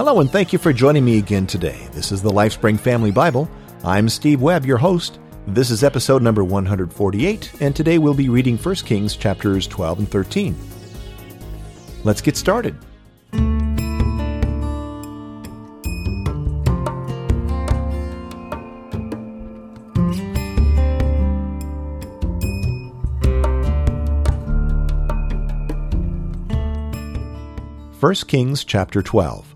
Hello, and thank you for joining me again today. This is the LifeSpring Family Bible. I'm Steve Webb, your host. This is episode number 148, and today we'll be reading 1 Kings chapters 12 and 13. Let's get started. First Kings chapter 12.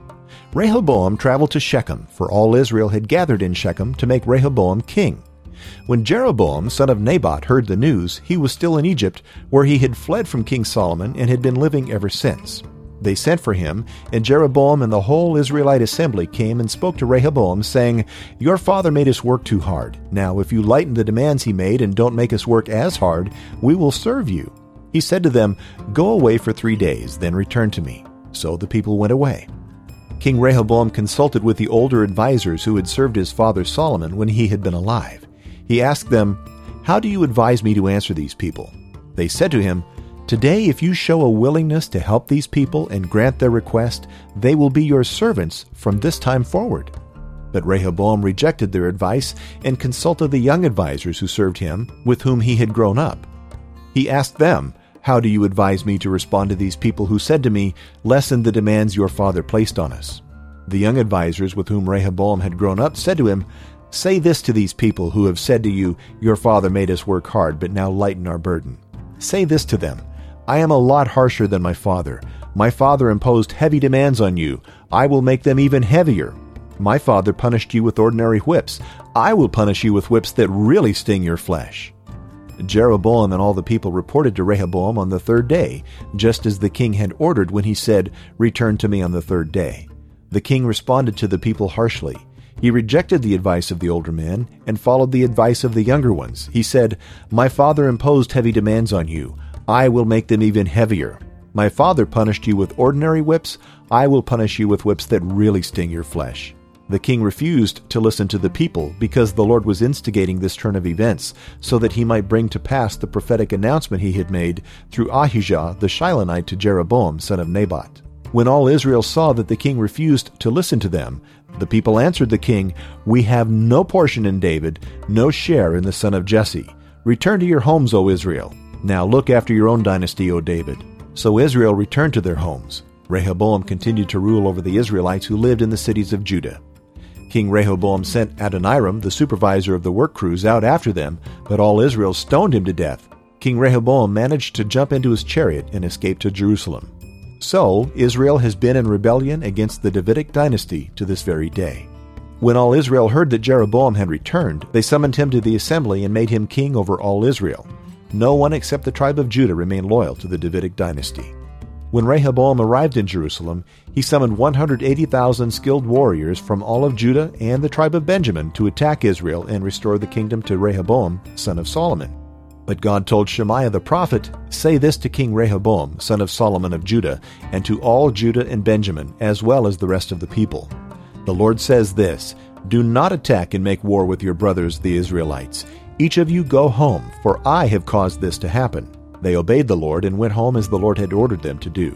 Rehoboam traveled to Shechem, for all Israel had gathered in Shechem to make Rehoboam king. When Jeroboam, son of Nebat, heard the news, he was still in Egypt, where he had fled from King Solomon and had been living ever since. They sent for him, and Jeroboam and the whole Israelite assembly came and spoke to Rehoboam, saying, "Your father made us work too hard. Now, if you lighten the demands he made and don't make us work as hard, we will serve you." He said to them, "Go away for 3 days, then return to me." So the people went away. King Rehoboam consulted with the older advisers who had served his father Solomon when he had been alive. He asked them, "How do you advise me to answer these people?" They said to him, "Today, if you show a willingness to help these people and grant their request, they will be your servants from this time forward." But Rehoboam rejected their advice and consulted the young advisers who served him, with whom he had grown up. He asked them, "How do you advise me to respond to these people who said to me, 'Lessen the demands your father placed on us'?" The young advisers with whom Rehoboam had grown up said to him, "Say this to these people who have said to you, 'Your father made us work hard, but now lighten our burden.' Say this to them, 'I am a lot harsher than my father. My father imposed heavy demands on you. I will make them even heavier. My father punished you with ordinary whips. I will punish you with whips that really sting your flesh." Jeroboam and all the people reported to Rehoboam on the 3rd day, just as the king had ordered when he said, "Return to me on the 3rd day." The king responded to the people harshly. He rejected the advice of the older men and followed the advice of the younger ones. He said, "My father imposed heavy demands on you. I will make them even heavier. My father punished you with ordinary whips. I will punish you with whips that really sting your flesh." The king refused to listen to the people because the Lord was instigating this turn of events so that he might bring to pass the prophetic announcement he had made through Ahijah the Shilonite to Jeroboam, son of Nebat. When all Israel saw that the king refused to listen to them, the people answered the king, "We have no portion in David, no share in the son of Jesse. Return to your homes, O Israel. Now look after your own dynasty, O David." So Israel returned to their homes. Rehoboam continued to rule over the Israelites who lived in the cities of Judah. King Rehoboam sent Adoniram, the supervisor of the work crews, out after them, but all Israel stoned him to death. King Rehoboam managed to jump into his chariot and escape to Jerusalem. So, Israel has been in rebellion against the Davidic dynasty to this very day. When all Israel heard that Jeroboam had returned, they summoned him to the assembly and made him king over all Israel. No one except the tribe of Judah remained loyal to the Davidic dynasty. When Rehoboam arrived in Jerusalem, he summoned 180,000 skilled warriors from all of Judah and the tribe of Benjamin to attack Israel and restore the kingdom to Rehoboam, son of Solomon. But God told Shemaiah the prophet, "Say this to King Rehoboam, son of Solomon of Judah, and to all Judah and Benjamin, as well as the rest of the people. The Lord says this, 'Do not attack and make war with your brothers, the Israelites. Each of you go home, for I have caused this to happen.'" They obeyed the Lord and went home as the Lord had ordered them to do.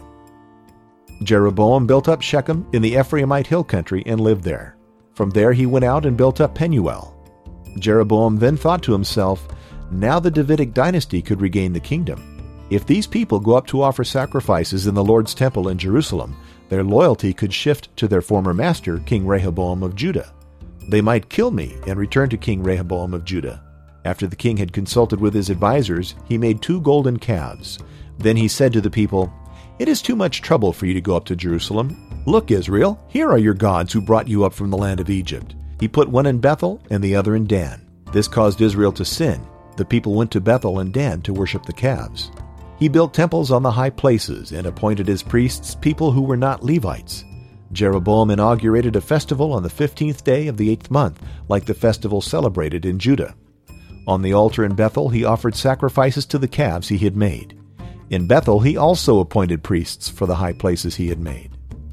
Jeroboam built up Shechem in the Ephraimite hill country and lived there. From there he went out and built up Penuel. Jeroboam then thought to himself, "Now the Davidic dynasty could regain the kingdom. If these people go up to offer sacrifices in the Lord's temple in Jerusalem, their loyalty could shift to their former master, King Rehoboam of Judah. They might kill me and return to King Rehoboam of Judah." After the king had consulted with his advisers, he made 2 golden calves. Then he said to the people, "It is too much trouble for you to go up to Jerusalem. Look, Israel, here are your gods who brought you up from the land of Egypt." He put one in Bethel and the other in Dan. This caused Israel to sin. The people went to Bethel and Dan to worship the calves. He built temples on the high places and appointed as priests people who were not Levites. Jeroboam inaugurated a festival on the 15th day of the 8th month, like the festival celebrated in Judah. On the altar in Bethel, he offered sacrifices to the calves he had made. In Bethel, he also appointed priests for the high places he had made.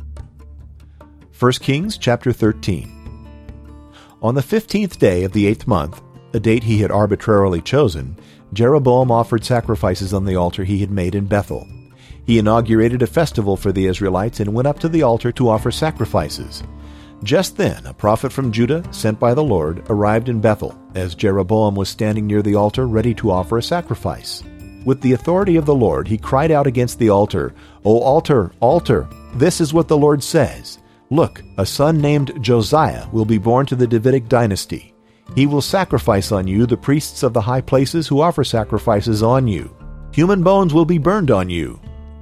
1 Kings chapter 13. On the 15th day of the 8th month, a date he had arbitrarily chosen, Jeroboam offered sacrifices on the altar he had made in Bethel. He inaugurated a festival for the Israelites and went up to the altar to offer sacrifices. Just then, a prophet from Judah, sent by the Lord, arrived in Bethel, as Jeroboam was standing near the altar ready to offer a sacrifice. With the authority of the Lord, he cried out against the altar, "O altar, altar, this is what the Lord says. Look, a son named Josiah will be born to the Davidic dynasty. He will sacrifice on you the priests of the high places who offer sacrifices on you. Human bones will be burned on you."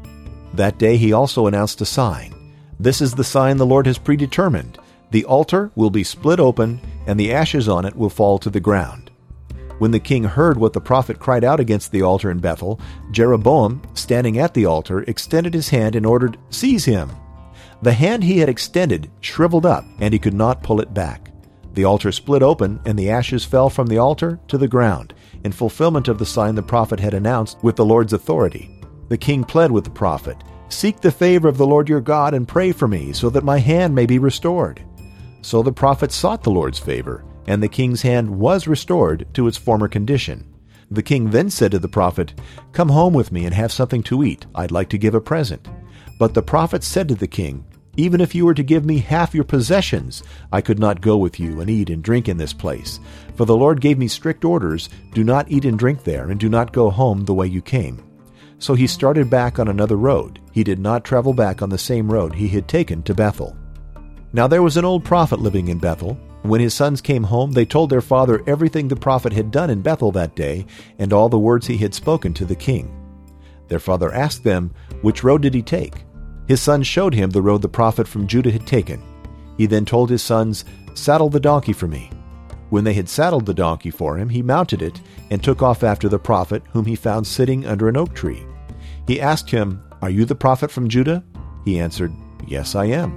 That day he also announced a sign. "This is the sign the Lord has predetermined. The altar will be split open, and the ashes on it will fall to the ground." When the king heard what the prophet cried out against the altar in Bethel, Jeroboam, standing at the altar, extended his hand and ordered, "Seize him!" The hand he had extended shriveled up, and he could not pull it back. The altar split open, and the ashes fell from the altar to the ground, in fulfillment of the sign the prophet had announced with the Lord's authority. The king pled with the prophet, "Seek the favor of the Lord your God and pray for me, so that my hand may be restored." So the prophet sought the Lord's favor, and the king's hand was restored to its former condition. The king then said to the prophet, "Come home with me and have something to eat. I'd like to give a present." But the prophet said to the king, "Even if you were to give me half your possessions, I could not go with you and eat and drink in this place. For the Lord gave me strict orders, do not eat and drink there, and do not go home the way you came." So he started back on another road. He did not travel back on the same road he had taken to Bethel. Now there was an old prophet living in Bethel. When his sons came home, they told their father everything the prophet had done in Bethel that day, and all the words he had spoken to the king. Their father asked them, "Which road did he take?" His sons showed him the road the prophet from Judah had taken. He then told his sons, "Saddle the donkey for me." When they had saddled the donkey for him, he mounted it and took off after the prophet, whom he found sitting under an oak tree. He asked him, "Are you the prophet from Judah?" He answered, "Yes, I am."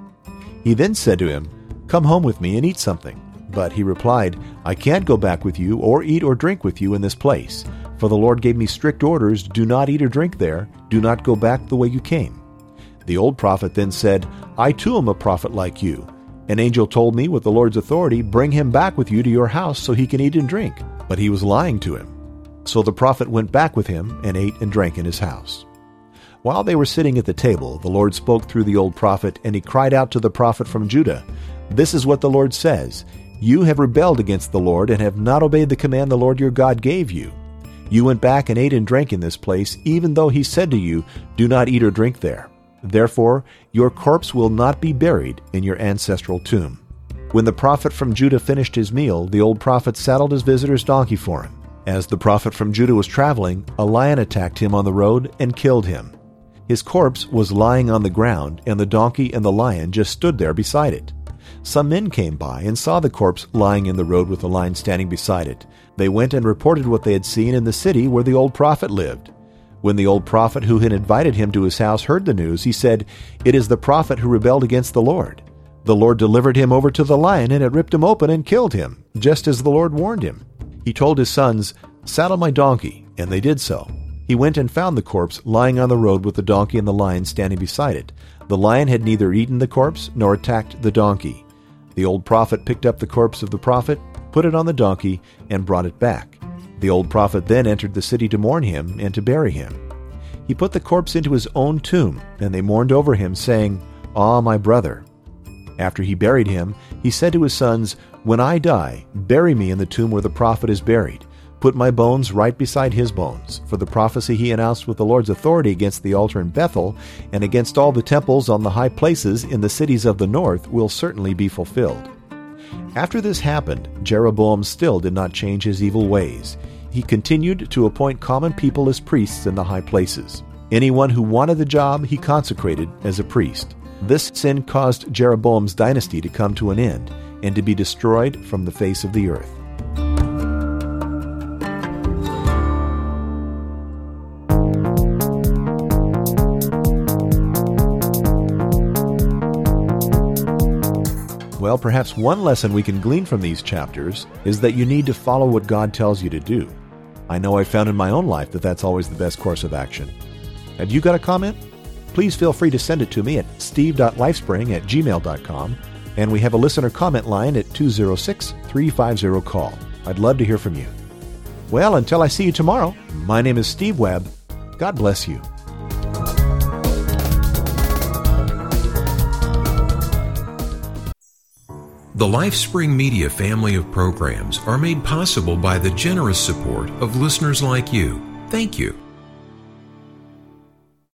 He then said to him, "Come home with me and eat something." But he replied, "I can't go back with you or eat or drink with you in this place. For the Lord gave me strict orders, do not eat or drink there, do not go back the way you came." The old prophet then said, "I too am a prophet like you. An angel told me with the Lord's authority, bring him back with you to your house so he can eat and drink." But he was lying to him. So the prophet went back with him and ate and drank in his house. While they were sitting at the table, the Lord spoke through the old prophet, and he cried out to the prophet from Judah, "This is what the Lord says. You have rebelled against the Lord and have not obeyed the command the Lord your God gave you. You went back and ate and drank in this place, even though he said to you, do not eat or drink there. Therefore, your corpse will not be buried in your ancestral tomb." When the prophet from Judah finished his meal, the old prophet saddled his visitor's donkey for him. As the prophet from Judah was traveling, a lion attacked him on the road and killed him. His corpse was lying on the ground, and the donkey and the lion just stood there beside it. Some men came by and saw the corpse lying in the road with the lion standing beside it. They went and reported what they had seen in the city where the old prophet lived. When the old prophet who had invited him to his house heard the news, he said, "It is the prophet who rebelled against the Lord. The Lord delivered him over to the lion, and it ripped him open and killed him, just as the Lord warned him." He told his sons, "Saddle my donkey," and they did so. He went and found the corpse lying on the road with the donkey and the lion standing beside it. The lion had neither eaten the corpse nor attacked the donkey. The old prophet picked up the corpse of the prophet, put it on the donkey, and brought it back. The old prophet then entered the city to mourn him and to bury him. He put the corpse into his own tomb, and they mourned over him, saying, "Ah, my brother." After he buried him, he said to his sons, "When I die, bury me in the tomb where the prophet is buried. Put my bones right beside his bones, for the prophecy he announced with the Lord's authority against the altar in Bethel and against all the temples on the high places in the cities of the north will certainly be fulfilled." After this happened, Jeroboam still did not change his evil ways. He continued to appoint common people as priests in the high places. Anyone who wanted the job, he consecrated as a priest. This sin caused Jeroboam's dynasty to come to an end and to be destroyed from the face of the earth. Well, perhaps one lesson we can glean from these chapters is that you need to follow what God tells you to do. I know I've found in my own life that that's always the best course of action. Have you got a comment? Please feel free to send it to me at steve.lifespring@gmail.com, and we have a listener comment line at 206-350-CALL. I'd love to hear from you. Well, until I see you tomorrow, my name is Steve Webb. God bless you. The LifeSpring Media family of programs are made possible by the generous support of listeners like you. Thank you.